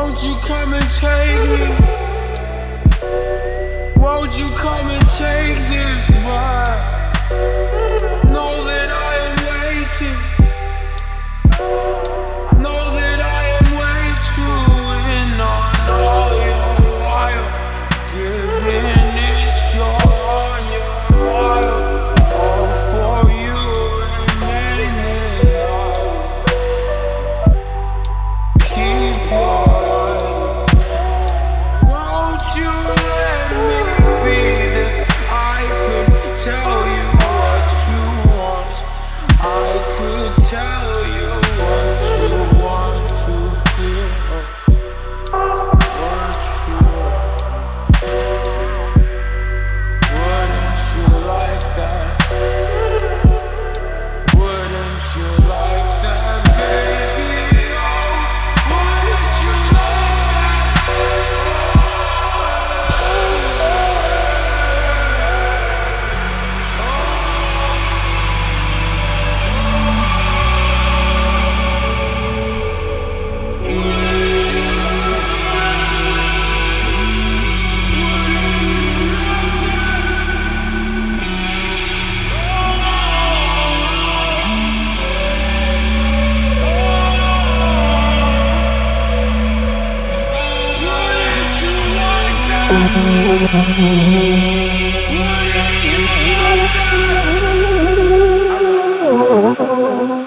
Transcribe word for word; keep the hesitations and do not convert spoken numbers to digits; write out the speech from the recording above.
Won't you come and take me? Won't you come and take this back? Know that I am waiting. Know that I am way too in on all your wild. Giving it your on your wild. All for you remaining loyal. Keep your won't you let me be this? I could tell you what you want. I could tell you what you want to hear. What you wouldn't you like that? Wouldn't you like that, baby? Oh, wouldn't you like Wouldn't you like that?